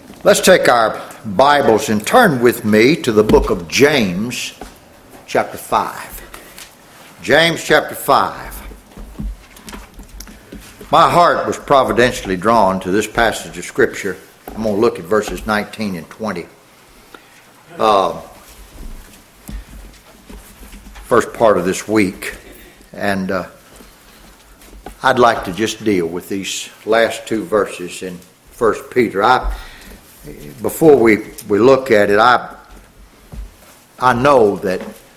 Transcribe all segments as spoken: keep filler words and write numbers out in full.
Let's take our Bibles and turn with me to the book of James, chapter five. James, chapter five. My heart was providentially drawn to this passage of Scripture. I'm going to look at verses nineteen and twenty. Uh, first part of this week. And uh, I'd like to just deal with these last two verses in First Peter. I, before we, we look at it, I, I know that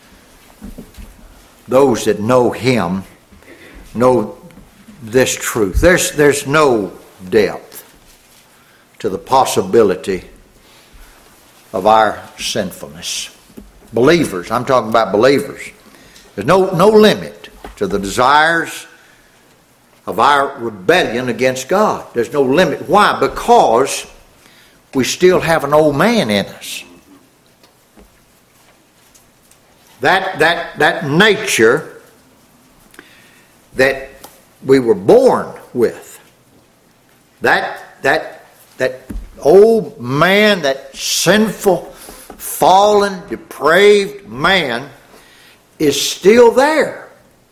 those that know Him know this truth. There's, there's no depth to the possibility of our sinfulness. Believers, I'm talking about believers. There's no, no limit to the desires of our rebellion against God. There's no limit. Why? Because we still have an old man in us. That, that, that nature that we were born with, that, that, that old man, that sinful, fallen, depraved man is still there.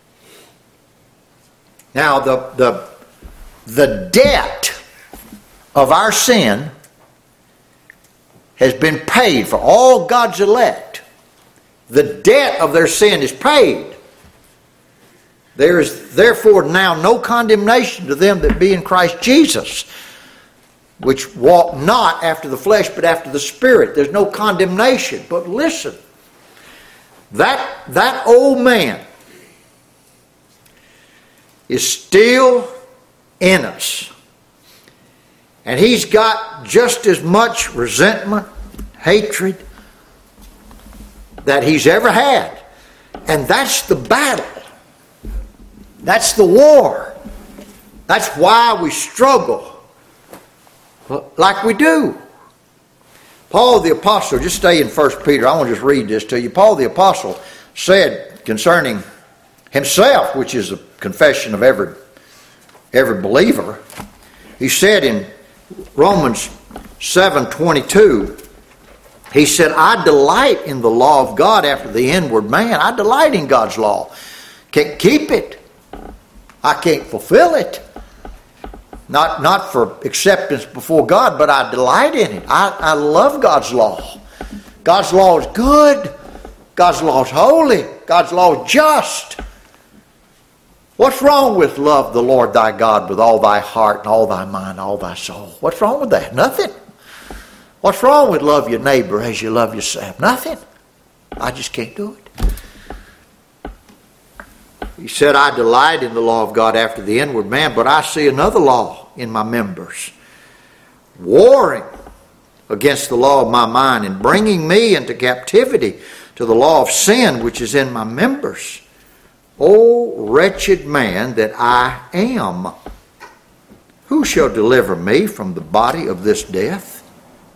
Now, the, the, the debt of our sin has been paid for all God's elect. The debt of their sin is paid. There is therefore now no condemnation to them that be in Christ Jesus, which walk not after the flesh but after the Spirit. There's no condemnation. But listen, that, that old man is still in us. And he's got just as much resentment, hatred that he's ever had. And that's the battle. That's the war. That's why we struggle like we do. Paul the Apostle, just stay in First Peter. I want to just read this to you. Paul the Apostle said concerning himself, which is a confession of every, every believer, he said in Romans seven twenty-two, he said, I delight in the law of God after the inward man. I delight in God's law. Can't keep it. I can't fulfill it. Not, not for acceptance before God, but I delight in it. I, I love God's law. God's law is good. God's law is holy. God's law is just. What's wrong with love the Lord thy God with all thy heart and all thy mind, all thy soul? What's wrong with that? Nothing. What's wrong with love your neighbor as you love yourself? Nothing. I just can't do it. He said, I delight in the law of God after the inward man, but I see another law in my members, warring against the law of my mind and bringing me into captivity to the law of sin which is in my members. O wretched man that I am, who shall deliver me from the body of this death?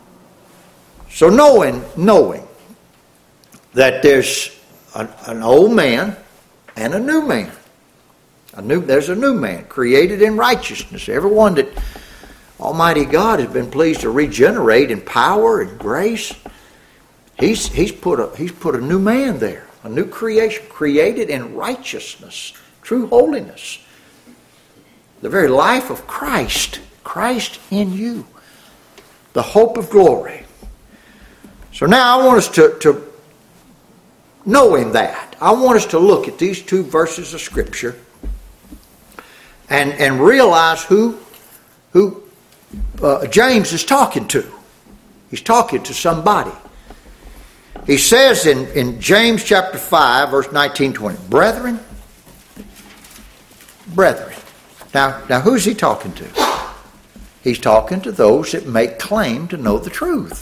So knowing, knowing that there's an, an old man and a new man. A new, there's a new man created in righteousness. Everyone that Almighty God has been pleased to regenerate in power and grace, He's, he's, put a, he's put a new man there. A new creation, created in righteousness, true holiness. The very life of Christ, Christ in you, the hope of glory. So now I want us to, to knowing that, I want us to look at these two verses of Scripture and, and realize who, who uh, James is talking to. He's talking to somebody. He says in, in James chapter five, verse nineteen, twenty, Brethren, brethren. Now, now who's he talking to? He's talking to those that make claim to know the truth.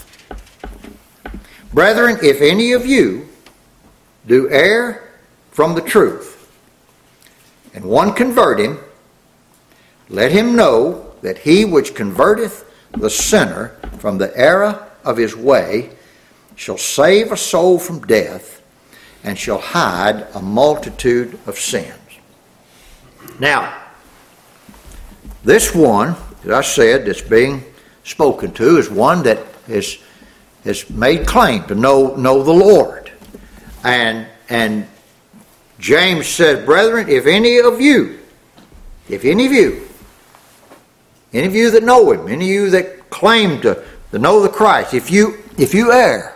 Brethren, if any of you do err from the truth, and one convert him, let him know that he which converteth the sinner from the error of his way shall save a soul from death and shall hide a multitude of sins. Now, this one, as I said, that's being spoken to is one that has, has made claim to know, know the Lord. And, and James said, brethren, if any of you, if any of you, any of you that know him, any of you that claim to, to know the Christ, if you, if you err,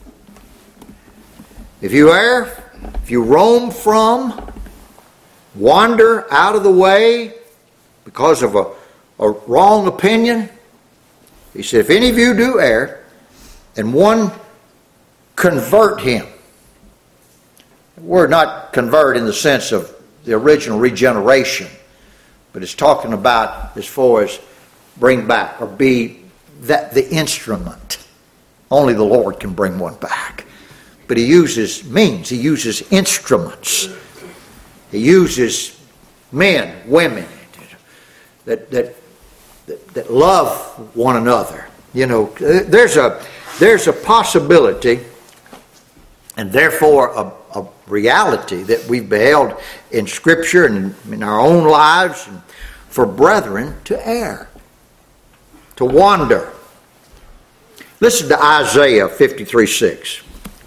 if you err, if you roam from, wander out of the way because of a, a wrong opinion, he said, if any of you do err, and one convert him. The word not convert in the sense of the original regeneration, but it's talking about as far as bring back or be that the instrument. Only the Lord can bring one back. But he uses means, he uses instruments. He uses men, women that that that, that love one another. You know, there's a there's a possibility, and therefore a, a reality that we've beheld in Scripture and in our own lives, and for brethren to err, to wander. Listen to Isaiah fifty-three six.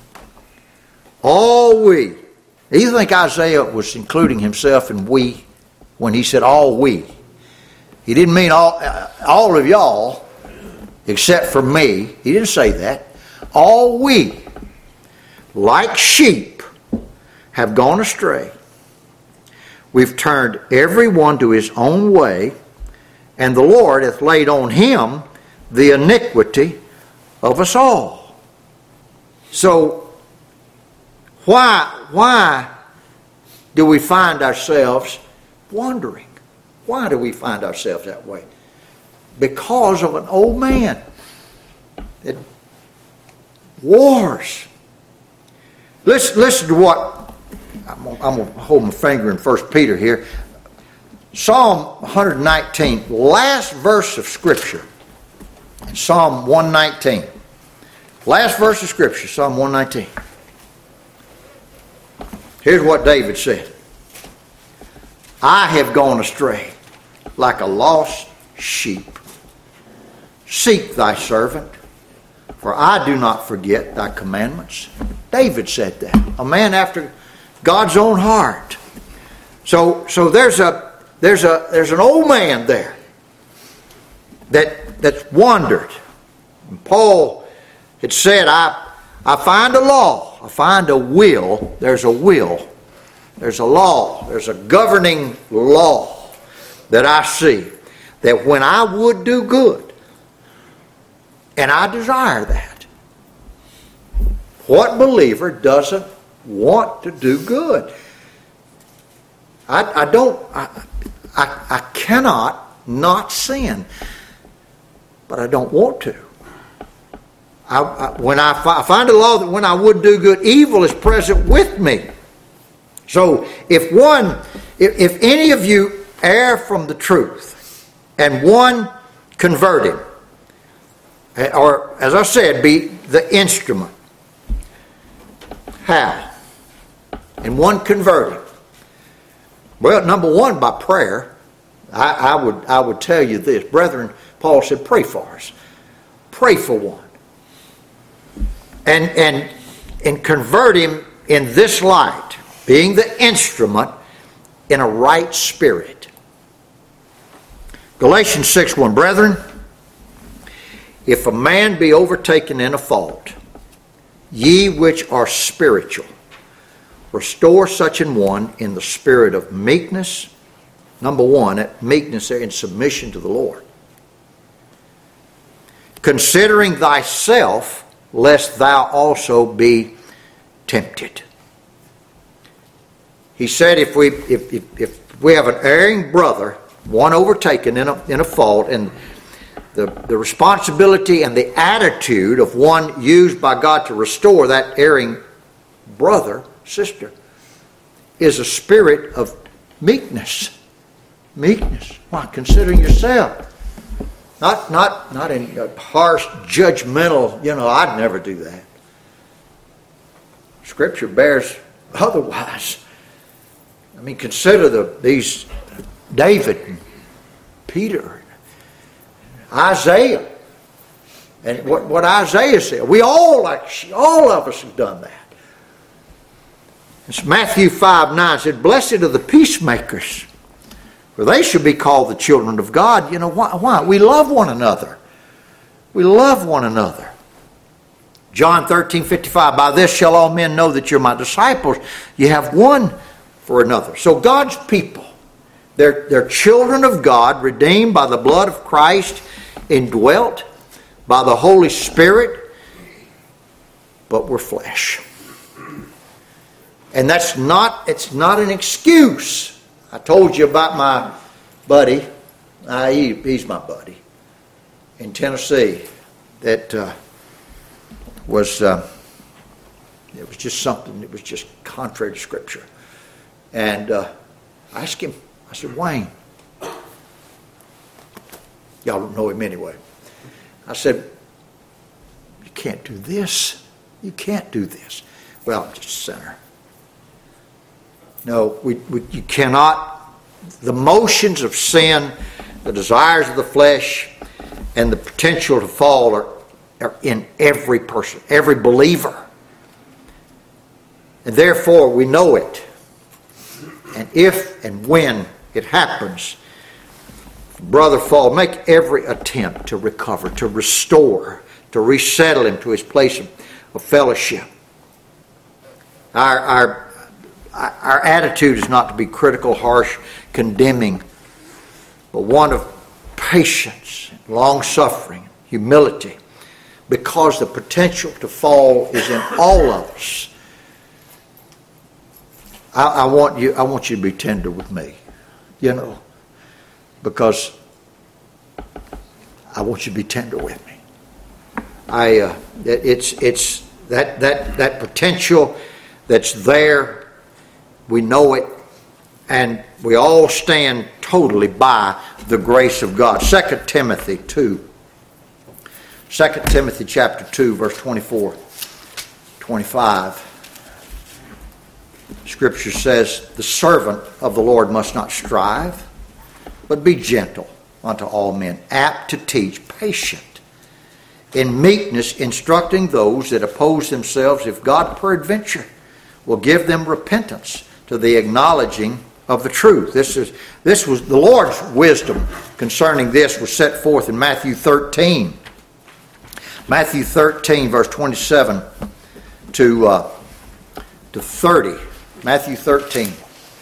All we. You think Isaiah was including himself in we when he said all we? He didn't mean all, all of y'all except for me. He didn't say that. All we, like sheep, have gone astray. We've turned every one to his own way, and the Lord hath laid on him the iniquity of us all. So, why, why do we find ourselves wandering? Why do we find ourselves that way? Because of an old man that wars. Listen, listen to what, I'm, I'm going to hold my finger in First Peter here. Psalm one nineteen, last verse of Scripture. In Psalm one nineteen. Last verse of Scripture, Psalm one nineteen. Here's what David said. I have gone astray like a lost sheep. Seek thy servant, for I do not forget thy commandments. David said that. A man after God's own heart. So, so there's a there's a there's an old man there that that's wandered. And Paul had said, I I find a law. I find a will. There's a will. There's a law. There's a governing law that I see. That when I would do good, and I desire that, what believer doesn't want to do good? I, I don't, I, I, I cannot not sin, but I don't want to. I, I, when I, fi- I find a law that when I would do good, evil is present with me. So if one, if, if any of you err from the truth, and one convert him, or as I said, be the instrument. How? And one convert him. Well, number one, by prayer. I, I would I would tell you this, brethren. Paul said, pray for us. Pray for one. And, and, and convert him in this light, being the instrument in a right spirit. Galatians six one, brethren, if a man be overtaken in a fault, ye which are spiritual, restore such an one in the spirit of meekness. Number one, at meekness there in submission to the Lord. Considering thyself, lest thou also be tempted. He said if we if, if, if we have an erring brother, one overtaken in a, in a fault, and the, the responsibility and the attitude of one used by God to restore that erring brother, sister, is a spirit of meekness. Meekness. Why? Considering yourself. Not, not, not in a harsh, judgmental, you know, I'd never do that. Scripture bears otherwise. I mean, consider the these David, and Peter, Isaiah. And what, what Isaiah said, we all, like all of us have done that. It's Matthew five nine said, blessed are the peacemakers, for they should be called the children of God. You know, why? why? We love one another. We love one another. John thirteen fifty-five, by this shall all men know that you're my disciples. You have one for another. So God's people, they're, they're children of God, redeemed by the blood of Christ, indwelt by the Holy Spirit, but we're flesh. And that's not, it's not an excuse. I told you about my buddy, uh, he, he's my buddy, in Tennessee, that uh, was, uh, it was just something that was just contrary to Scripture. And uh, I asked him, I said, Wayne, y'all don't know him anyway. I said, you can't do this. You can't do this. Well, I'm just a sinner. No, we, we, you cannot. The motions of sin, the desires of the flesh, and the potential to fall are, are in every person, every believer. And therefore, we know it. And if and when it happens, brother fall, make every attempt to recover, to restore, to resettle him to his place of, of fellowship. Our, our, our attitude is not to be critical, harsh, condemning, but one of patience, long-suffering, humility, because the potential to fall is in all of us. I, I want you, I want you to be tender with me, you know, because I want you to be tender with me. I, uh, it, it's, it's that that that potential that's there. We know it, and we all stand totally by the grace of God. Second Timothy two. Second Timothy chapter two, verse twenty-four, twenty-five. Scripture says, the servant of the Lord must not strive, but be gentle unto all men, apt to teach, patient, in meekness instructing those that oppose themselves, if God peradventure will give them repentance to the acknowledging of the truth. This is this was the Lord's wisdom concerning this was set forth in Matthew thirteen. Matthew thirteen, verse twenty-seven to uh, to thirty. Matthew thirteen,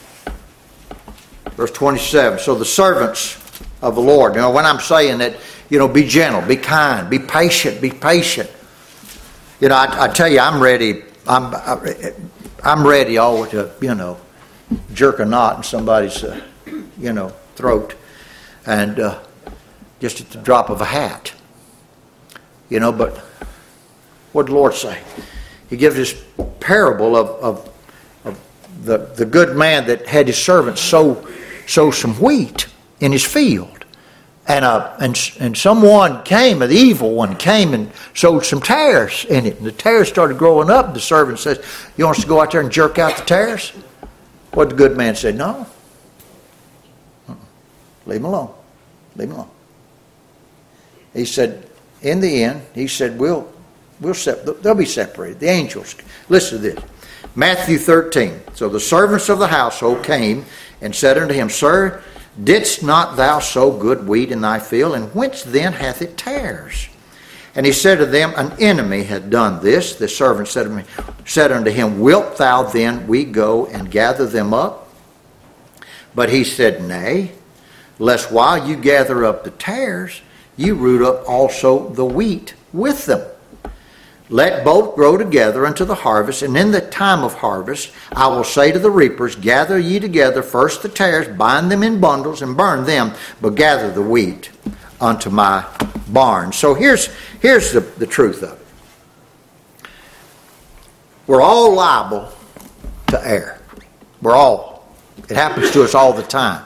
verse twenty-seven. So the servants of the Lord, you know, when I'm saying that, you know, be gentle, be kind, be patient, be patient. You know, I, I tell you, I'm ready. I'm I'm ready all to, you know, jerk a knot in somebody's, uh, you know, throat, and uh, just at the drop of a hat. You know, but what did the Lord say? He gives this parable of, of, of the, the good man that had his servants sow, sow some wheat in his field. And uh, and and someone came, an evil one came and sowed some tares in it. And the tares started growing up. The servant says, you want us to go out there and jerk out the tares? What the good man said, no. Uh-uh. Leave him alone. Leave him alone. He said, in the end, he said, we'll, we'll sep- they'll be separated. The angels. Listen to this. Matthew thirteen. So the servants of the household came and said unto him, Sir, didst not thou sow good wheat in thy field? And whence then hath it tares? And he said to them, An enemy hath done this. The servant said unto, me, said unto him, Wilt thou then we go and gather them up? But he said, Nay, lest while you gather up the tares, you root up also the wheat with them. Let both grow together unto the harvest, and in the time of harvest I will say to the reapers, Gather ye together first the tares, bind them in bundles, and burn them, but gather the wheat unto my barn. So here's, here's the, the truth of it. We're all liable to err. We're all. It happens to us all the time.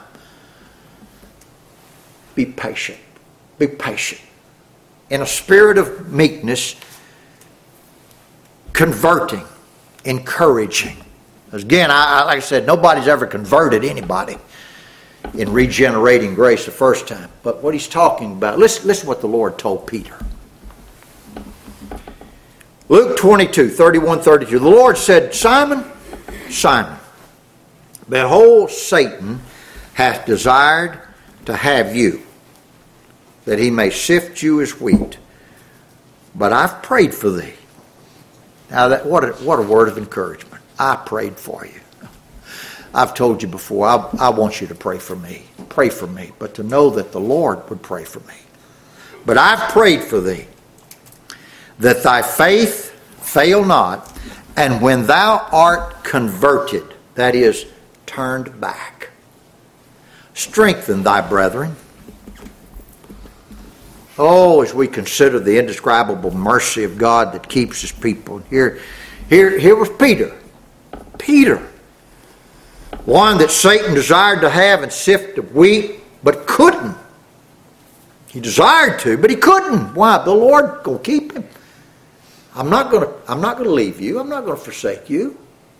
Be patient. Be patient. In a spirit of meekness, converting, encouraging. Again, I, I, like I said, nobody's ever converted anybody in regenerating grace the first time. But what he's talking about, listen, listen what the Lord told Peter. Luke twenty-two, thirty-one, thirty-two. The Lord said, Simon, Simon, behold, Satan hath desired to have you, that he may sift you as wheat. But I've prayed for thee. Now, that, what, a, what a word of encouragement. I prayed for you. I've told you before, I, I want you to pray for me. Pray for me. But to know that the Lord would pray for me. But I've prayed for thee, that thy faith fail not, and when thou art converted, that is, turned back, strengthen thy brethren. Oh, as we consider the indescribable mercy of God that keeps his people. Here, here, here was Peter. Peter. One that Satan desired to have and sift of wheat, but couldn't. He desired to, but he couldn't. Why? The Lord will keep him. I'm not going to, I'm not going to leave you. I'm not going to forsake you.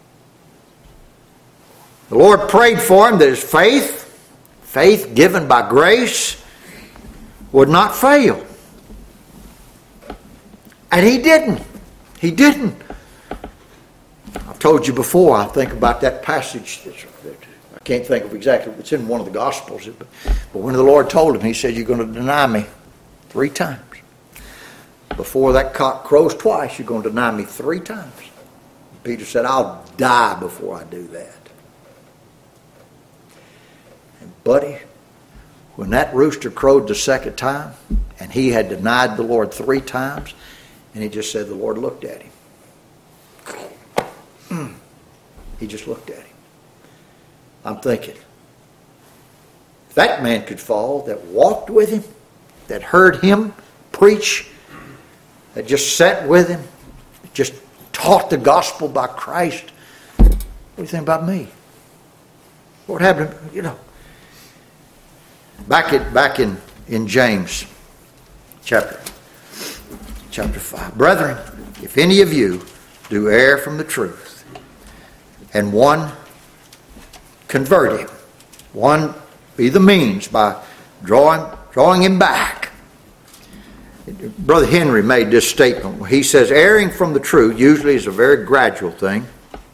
The Lord prayed for him that his faith, faith given by grace, would not fail. And he didn't. He didn't. I've told you before, I think about that passage. I can't think of exactly, it's in one of the Gospels. But, but when the Lord told him, he said, you're going to deny me three times. Before that cock crows twice, you're going to deny me three times. Peter said, I'll die before I do that. And buddy, when that rooster crowed the second time, and he had denied the Lord three times, and he just said the Lord looked at him. He just looked at him. I'm thinking, if that man could fall that walked with him, that heard him preach, that just sat with him, just taught the gospel by Christ, what do you think about me? What happened? You know, back in back in, in James chapter chapter five. Brethren, if any of you do err from the truth, and one convert him, one be the means by drawing drawing him back. Brother Henry made this statement. He says, erring from the truth usually is a very gradual thing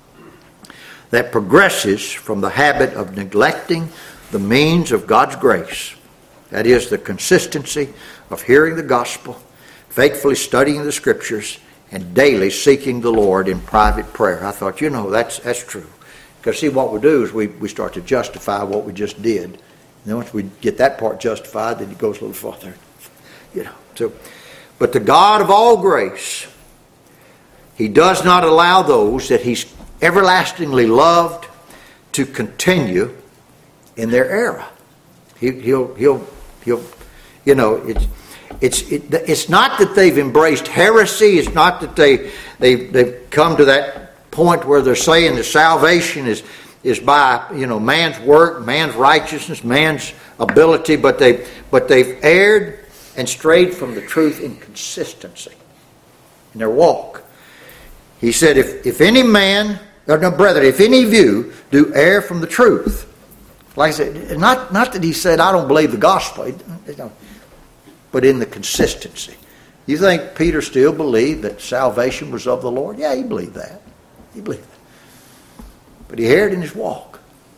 that progresses from the habit of neglecting the means of God's grace. That is, the consistency of hearing the gospel, faithfully studying the scriptures, and daily seeking the Lord in private prayer. I thought, you know, that's that's true. Because see, what we do is we, we start to justify what we just did. And then once we get that part justified, then it goes a little farther. You know. So, but the God of all grace, he does not allow those that he's everlastingly loved to continue in their error. He, he'll, he'll, he'll, you know, it's, it's, it, it's not that they've embraced heresy. It's not that they, they, they've come to that point where they're saying that salvation is, is by, you know, man's work, man's righteousness, man's ability, but they, but they've erred and strayed from the truth in consistency in their walk. He said, if, if any man, or no, brethren, if any of you do err from the truth, like I said, not, not that he said, I don't believe the gospel, but in the consistency. You think Peter still believed that salvation was of the Lord? Yeah, he believed that. He believed that. But he erred in his walk.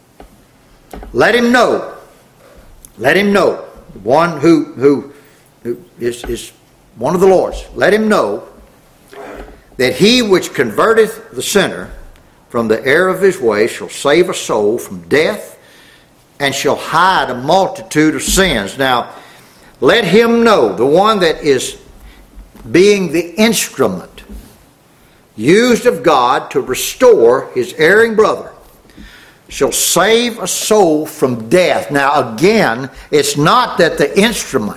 Let him know. Let him know. One who, who who is, is one of the Lord's, let him know that he which converteth the sinner from the error of his way shall save a soul from death and shall hide a multitude of sins. Now, let him know, the one that is being the instrument used of God to restore his erring brother, shall save a soul from death. Now, again, it's not that the instrument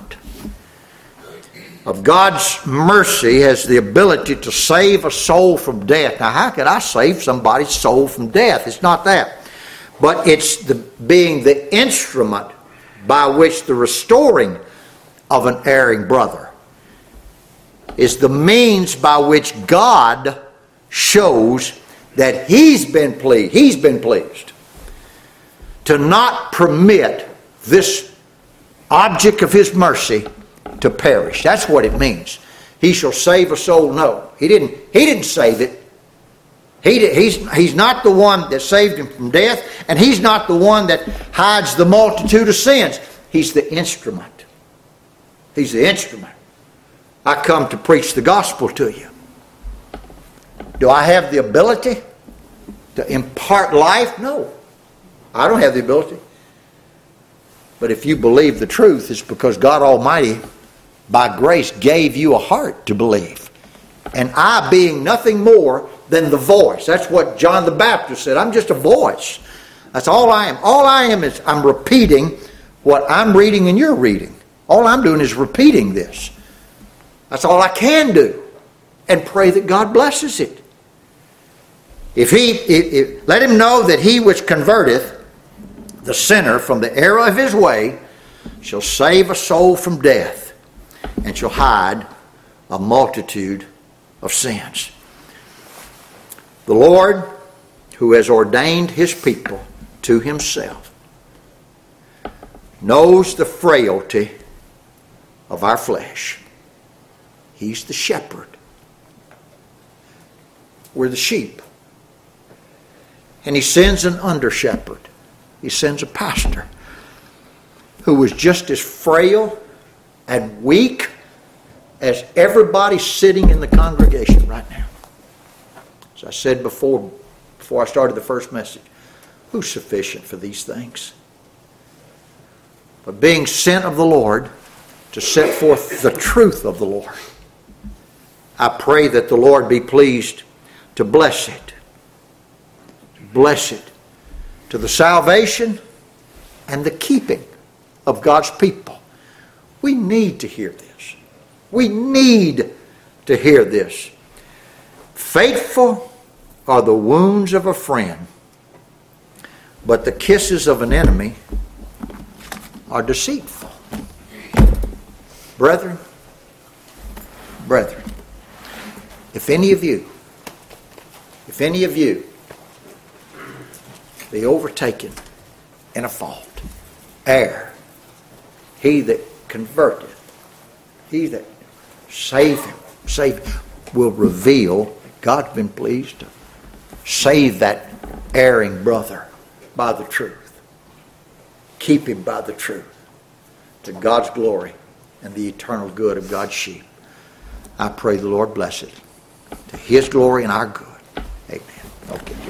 of God's mercy has the ability to save a soul from death. Now, how could I save somebody's soul from death? It's not that. But it's the being the instrument by which the restoring of an erring brother is the means by which God shows that He's been pleased. He's been pleased to not permit this object of His mercy to perish. That's what it means. he shall save a soul. No, he didn't, he didn't save it. He did, he's, he's not the one that saved him from death, and he's not the one that hides the multitude of sins. He's the instrument. He's the instrument. I come to preach the gospel to you. Do I have the ability to impart life? No. I don't have the ability. But if you believe the truth, it's because God Almighty, by grace, gave you a heart to believe. And I, being nothing more than the voice. That's what John the Baptist said. I'm just a voice. That's all I am. All I am is I'm repeating what I'm reading and you're reading. All I'm doing is repeating this. That's all I can do. And pray that God blesses it. If he, if, if, let him know that he which converteth the sinner from the error of his way shall save a soul from death and shall hide a multitude of sins. The Lord, who has ordained his people to himself, knows the frailty of our flesh. He's the shepherd. We're the sheep. And he sends an under-shepherd. He sends a pastor who was just as frail and weak as everybody sitting in the congregation right now. As I said before, before I started the first message, who's sufficient for these things? But being sent of the Lord to set forth the truth of the Lord, I pray that the Lord be pleased to bless it. Bless it to the salvation and the keeping of God's people. We need to hear this. We need to hear this. Faithful are the wounds of a friend, but the kisses of an enemy are deceitful. Brethren, brethren, if any of you, if any of you be overtaken in a fault, err, he that converteth, he that save him, save him, will reveal. God's been pleased to save that erring brother by the truth. Keep him by the truth to God's glory and the eternal good of God's sheep. I pray the Lord bless it to his glory and our good. Amen. Okay.